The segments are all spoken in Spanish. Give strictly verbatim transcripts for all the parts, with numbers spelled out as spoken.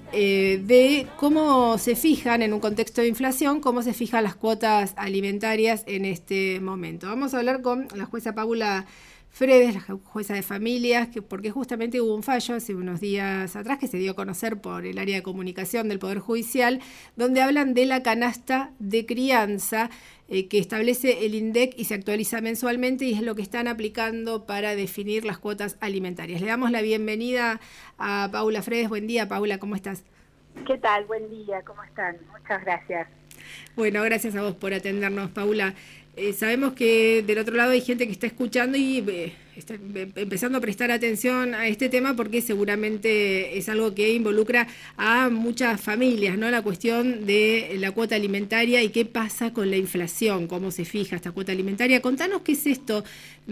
eh, de cómo se fijan en un contexto de inflación, cómo se fijan las cuotas alimentarias en este momento. Vamos a hablar con la jueza Paula Fredes, la jueza de familias, que porque justamente hubo un fallo hace unos días atrás que se dio a conocer por el área de comunicación del Poder Judicial, donde hablan de la canasta de crianza eh, que establece el INDEC y se actualiza mensualmente y es lo que están aplicando para definir las cuotas alimentarias. Le damos la bienvenida a Paula Fredes. Buen día, Paula, ¿cómo estás? ¿Qué tal? Buen día, ¿cómo están? Muchas gracias. Bueno, gracias a vos por atendernos, Paula. Eh, sabemos que del otro lado hay gente que está escuchando y eh, está empezando a prestar atención a este tema porque seguramente es algo que involucra a muchas familias, ¿no? La cuestión de la cuota alimentaria y qué pasa con la inflación, cómo se fija esta cuota alimentaria. Contanos qué es esto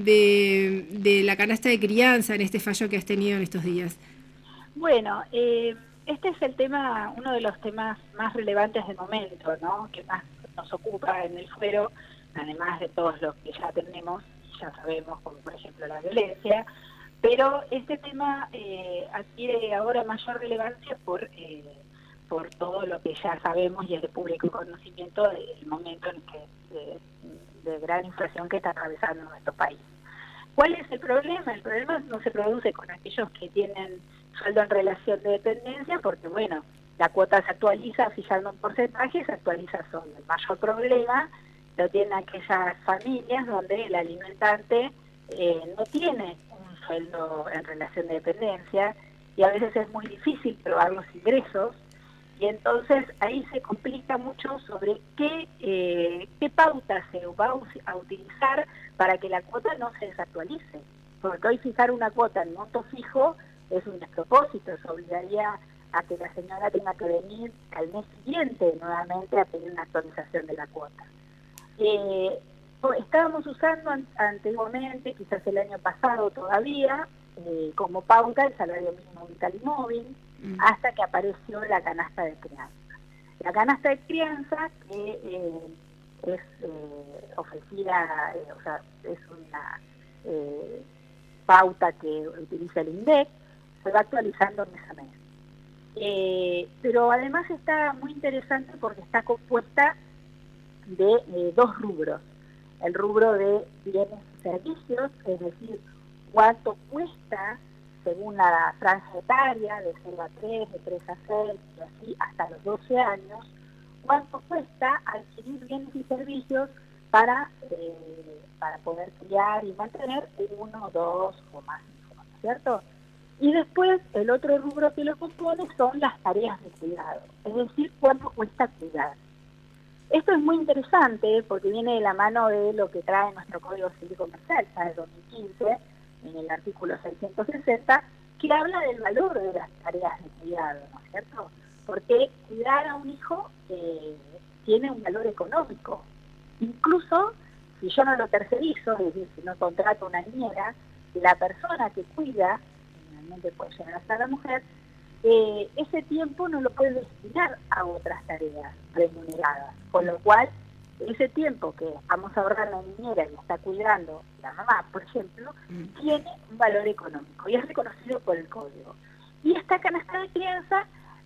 de, de la canasta de crianza en este fallo que has tenido en estos días. Bueno, eh, este es el tema, uno de los temas más relevantes del momento, ¿no? Que más nos ocupa en el fuero, además de todos los que ya tenemos, ya sabemos, como por ejemplo la violencia, pero este tema eh, adquiere ahora mayor relevancia por eh, por todo lo que ya sabemos y es de público conocimiento del momento en que de, de gran inflación que está atravesando nuestro país. ¿Cuál es el problema? El problema no se produce con aquellos que tienen sueldo en relación de dependencia, porque bueno, la cuota se actualiza fijando un porcentaje, se actualiza solo. El mayor problema lo tienen aquellas familias donde el alimentante eh, no tiene un sueldo en relación de dependencia y a veces es muy difícil probar los ingresos y entonces ahí se complica mucho sobre qué, eh, qué pauta se va a utilizar para que la cuota no se desactualice. Porque hoy fijar una cuota en monto fijo es un despropósito, eso obligaría a que la señora tenga que venir al mes siguiente nuevamente a pedir una actualización de la cuota. Eh, estábamos usando an antiguamente, quizás el año pasado todavía, eh, como pauta el salario mínimo vital y móvil, mm. hasta que apareció la canasta de crianza. La canasta de crianza, que eh, es eh, ofrecida, eh, o sea, es una eh, pauta que utiliza el INDEC, se va actualizando mes a mes. Eh, pero además está muy interesante porque está compuesta de eh, dos rubros. El rubro de bienes y servicios, es decir, cuánto cuesta según la franja etaria, de cero a tres, de tres a seis, y así hasta los doce años, cuánto cuesta adquirir bienes y servicios para, eh, para poder criar y mantener uno, dos o más hijos, ¿cierto? Y después el otro rubro que lo compone son las tareas de cuidado, es decir, cuánto cuesta cuidar. Esto es muy interesante porque viene de la mano de lo que trae nuestro Código Civil Comercial, ya de dos mil quince, en el artículo seiscientos sesenta, que habla del valor de las tareas de cuidado, ¿no es cierto? Porque cuidar a un hijo eh, tiene un valor económico. Incluso si yo no lo tercerizo, es decir, si no contrato una niñera, la persona que cuida, generalmente puede llegar a ser la mujer, eh, ese tiempo no lo puede destinar a otras tareas remuneradas, con lo cual ese tiempo que estamos ahorrando en niñera y está cuidando la mamá, por ejemplo, mm. tiene un valor económico y es reconocido por el código. Y esta canasta de crianza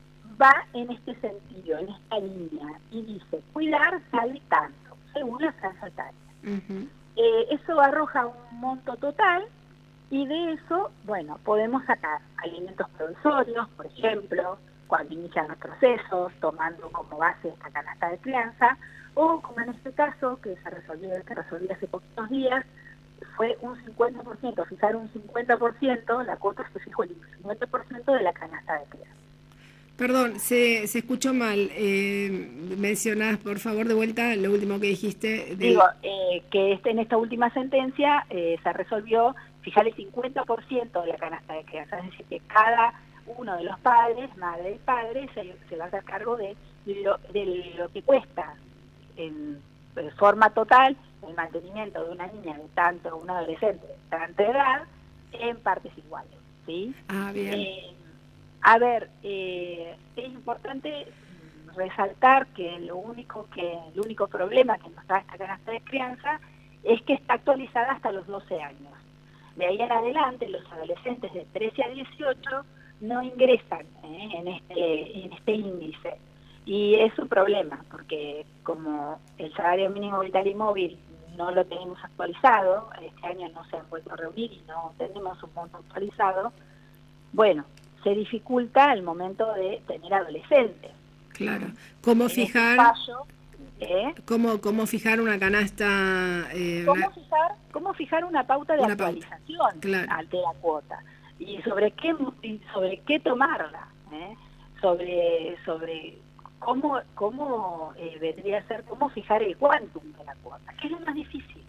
va en este sentido, en esta línea, y dice, cuidar sale tanto, según la franja etaria. Uh-huh. eh, eso arroja un monto total y de eso, bueno, podemos sacar alimentos provisorios, por ejemplo, cuando inician los procesos, tomando como base esta canasta de crianza, o como en este caso, que se resolvió, que resolvió hace poquitos días, fue un cincuenta por ciento, fijar un cincuenta por ciento, la cuota se fijó el cincuenta por ciento de la canasta de crianza. Perdón, se, se escuchó mal. Eh, mencionás, por favor, de vuelta lo último que dijiste. Del... Digo, eh, que este, en esta última sentencia eh, se resolvió fijar el cincuenta por ciento de la canasta de crianza, es decir, que cada uno de los padres, madre y padre, se, se va a hacer cargo de lo, de lo que cuesta en, en forma total el mantenimiento de una niña de tanto, un adolescente de tanta edad, en partes iguales, ¿sí? Ah, bien. Eh, a ver, eh, es importante resaltar que lo único que el único problema que nos da esta canasta de crianza es que está actualizada hasta los doce años. De ahí en adelante, los adolescentes de trece a dieciocho no ingresan ¿eh? en este en este índice. Y es un problema, porque como el salario mínimo vital y móvil no lo tenemos actualizado, este año no se han vuelto a reunir y no tenemos un monto actualizado, bueno, se dificulta el momento de tener adolescentes. Claro. ¿Cómo en fijar, este fallo, ¿eh? cómo, cómo fijar una canasta? Eh, ¿Cómo, una, fijar, ¿Cómo fijar una pauta de una actualización pauta, claro. ante la cuota? Y sobre qué, y sobre qué tomarla, ¿eh? sobre, sobre cómo, cómo eh, vendría a ser, cómo fijar el quantum de la cuota, que es lo más difícil.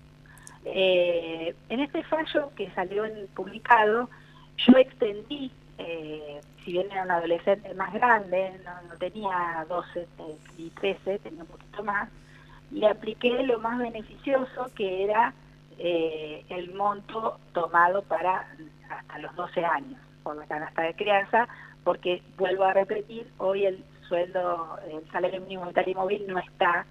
Eh, en este fallo que salió en publicado, yo extendí, eh, si bien era un adolescente más grande, no, no tenía doce y trece, tenía un poquito más, le apliqué lo más beneficioso, que era eh, el monto tomado para hasta los doce años por la canasta de crianza, porque vuelvo a repetir, hoy el sueldo, el salario mínimo vital y móvil no está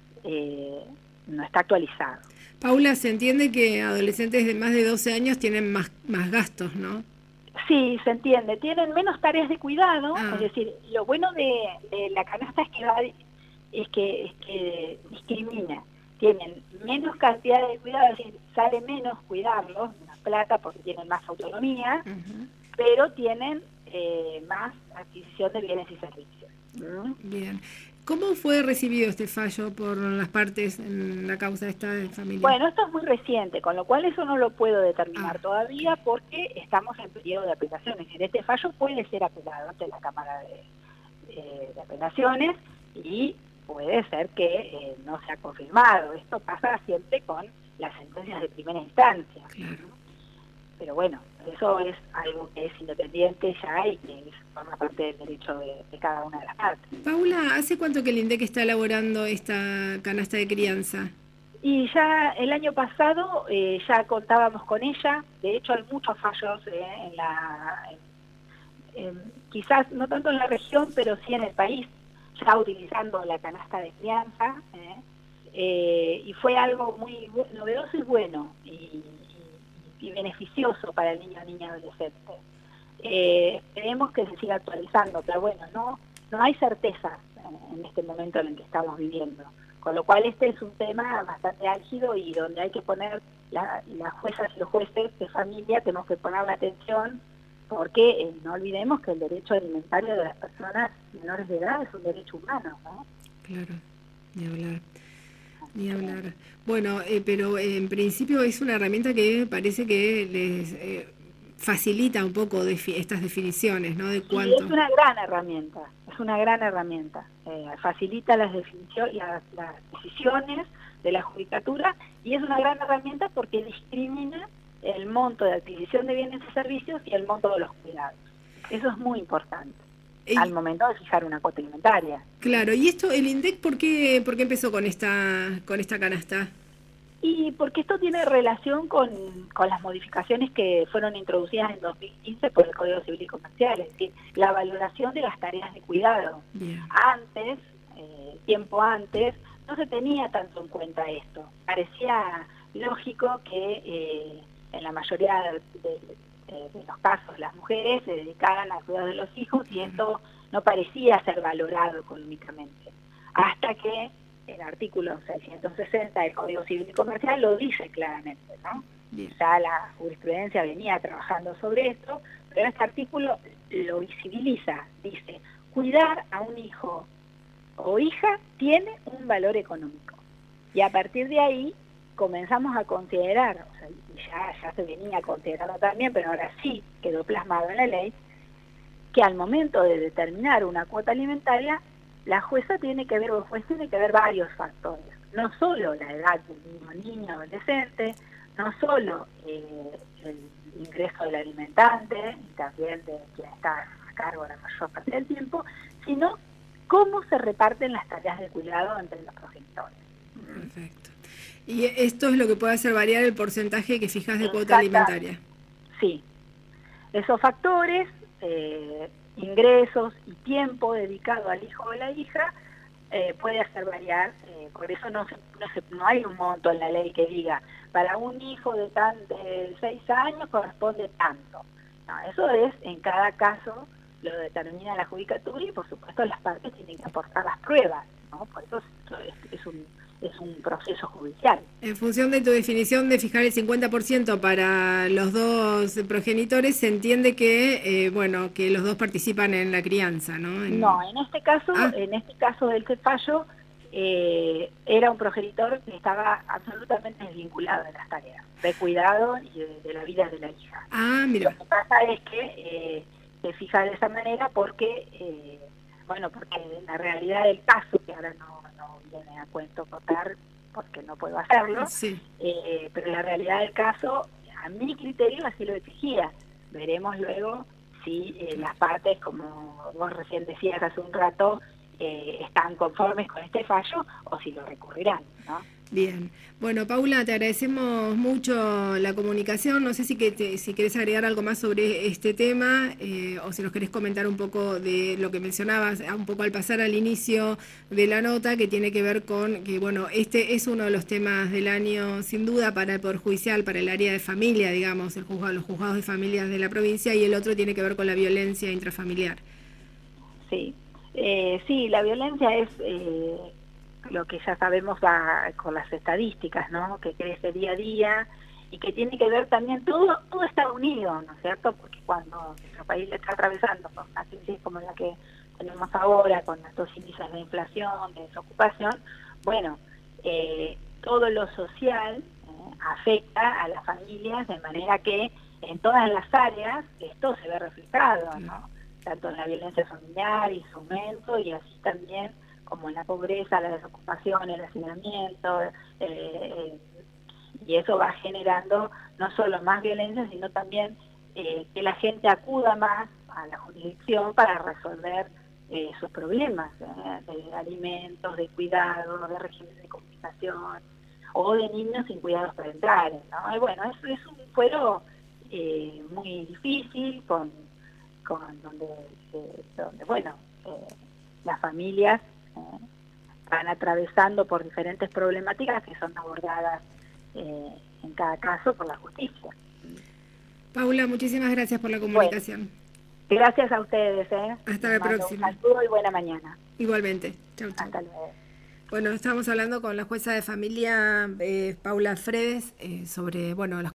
eh, no está actualizado. Paula, se entiende que adolescentes de más de doce años tienen más, más gastos, ¿no? Sí, se entiende. Tienen menos tareas de cuidado, Ah. es decir, lo bueno de, de la canasta es que, va, es, que, es que discrimina. Tienen menos cantidad de cuidado, es decir, sale menos cuidarlos, más plata porque tienen más autonomía, uh-huh. pero tienen eh, más adquisición de bienes y servicios. ¿Mm? Bien. ¿Cómo fue recibido este fallo por las partes en la causa esta de familia? Bueno, esto es muy reciente, con lo cual eso no lo puedo determinar ah, todavía okay. porque estamos en periodo de apelaciones. Es decir, este fallo puede ser apelado ante la Cámara de, eh, de Apelaciones y puede ser que eh, no sea confirmado. Esto pasa siempre con las sentencias de primera instancia. Claro. Pero bueno, eso es algo que es independiente ya y que forma parte del derecho de, de cada una de las partes. Paula, ¿hace cuánto que el INDEC está elaborando esta canasta de crianza? Y ya el año pasado eh, ya contábamos con ella. De hecho hay muchos fallos eh, en la en, en, quizás no tanto en la región, pero sí en el país, ya utilizando la canasta de crianza, eh, eh, y fue algo muy novedoso y bueno y, y, y beneficioso para el niño, niña, adolescente. Eh, esperemos que se siga actualizando, pero bueno, no no hay certeza en, en este momento en el que estamos viviendo. Con lo cual este es un tema bastante álgido y donde hay que poner, la, las juezas y los jueces de familia tenemos que poner la atención porque eh, no olvidemos que el derecho alimentario de las personas menores de edad es un derecho humano, ¿no? Claro, ni hablar, ni hablar. Bueno, eh, pero eh, en principio es una herramienta que parece que les eh, facilita un poco defi- estas definiciones, ¿no? De cuánto. Sí, es una gran herramienta, es una gran herramienta. Eh, facilita las definiciones, las, las decisiones de la judicatura y es una gran herramienta porque discrimina el monto de adquisición de bienes y servicios y el monto de los cuidados. Eso es muy importante y, al momento de fijar una cuota alimentaria. Claro, y esto, el INDEC, ¿por qué, por qué empezó con esta, con esta canasta? Y porque esto tiene relación con, con las modificaciones que fueron introducidas en dos mil quince por el Código Civil y Comercial, es decir, la valoración de las tareas de cuidado. Bien. Antes, eh, tiempo antes, no se tenía tanto en cuenta esto. Parecía lógico que eh, en la mayoría de, de, de los casos las mujeres se dedicaran al cuidado de los hijos y esto no parecía ser valorado económicamente. Hasta que el artículo seiscientos sesenta del Código Civil y Comercial lo dice claramente, ¿no? Bien. Ya la jurisprudencia venía trabajando sobre esto, pero este artículo lo visibiliza, dice, cuidar a un hijo o hija tiene un valor económico. Y a partir de ahí comenzamos a considerar, o sea, ya, ya se venía considerando también, pero ahora sí quedó plasmado en la ley, que al momento de determinar una cuota alimentaria, la jueza tiene que ver, o el juez tiene que ver varios factores, no solo la edad del niño, niña, adolescente, no solo eh, el ingreso del alimentante y también de quien está a cargo la mayor parte del tiempo, sino cómo se reparten las tareas de cuidado entre los progenitores. Perfecto. Y esto es lo que puede hacer variar el porcentaje que fijas de cuota alimentaria. Sí. Esos factores, eh, ingresos y tiempo dedicado al hijo o la hija, eh, puede hacer variar. Eh, por eso no, se, no, se, no hay un monto en la ley que diga, para un hijo de, tan, de seis años corresponde tanto. No, eso es en cada caso lo determina la judicatura y por supuesto las partes tienen que aportar las pruebas, ¿no? Por eso es, es un es un proceso judicial. En función de tu definición de fijar el cincuenta por ciento para los dos progenitores, se entiende que, eh, bueno, que los dos participan en la crianza, ¿no? En... No, en este caso, ah. en este caso del fallo, eh, era un progenitor que estaba absolutamente desvinculado de las tareas, de cuidado y de, de la vida de la hija. Ah, mira. Lo que pasa es que eh, se fija de esa manera porque, eh, bueno, porque la realidad del caso, que ahora no, no viene a cuento contar porque no puedo hacerlo, sí. eh, pero la realidad del caso, a mi criterio, así lo exigía. Veremos luego si eh, las partes, como vos recién decías hace un rato, eh, están conformes con este fallo o si lo recurrirán, ¿no? Bien. Bueno, Paula, te agradecemos mucho la comunicación. No sé si, que te, si querés agregar algo más sobre este tema eh, o si nos querés comentar un poco de lo que mencionabas, un poco al pasar al inicio de la nota, que tiene que ver con que, bueno, este es uno de los temas del año, sin duda, para el Poder Judicial, para el área de familia, digamos, el juzgado, los juzgados de familias de la provincia, y el otro tiene que ver con la violencia intrafamiliar. Sí, eh, sí, la violencia es... Eh... lo que ya sabemos va con las estadísticas, ¿no? Que crece día a día y que tiene que ver también, todo todo está unido, ¿no es cierto? Porque cuando nuestro país está atravesando por una crisis como la que tenemos ahora, con estos índices de inflación, de desocupación, bueno, eh, todo lo social eh, afecta a las familias de manera que en todas las áreas esto se ve reflejado, ¿no? Tanto en la violencia familiar y su aumento, y así también como en la pobreza, la desocupación, el hacinamiento, eh, eh, y eso va generando no solo más violencia, sino también eh, que la gente acuda más a la jurisdicción para resolver eh, sus problemas, eh, de alimentos, de cuidados, de régimen de comunicación, o de niños sin cuidados parentales, ¿no? Y bueno, es, es un fuero eh, muy difícil, con, con donde, eh, donde bueno, eh, las familias Eh, van atravesando por diferentes problemáticas que son abordadas eh, en cada caso por la justicia. Paula, muchísimas gracias por la comunicación. Bueno, gracias a ustedes. ¿eh? Hasta la próxima. Un saludo y buena mañana. Igualmente. Chau, chau. Hasta luego. Bueno, estamos hablando con la jueza de familia, eh, Paula Fredes, eh, sobre, bueno, las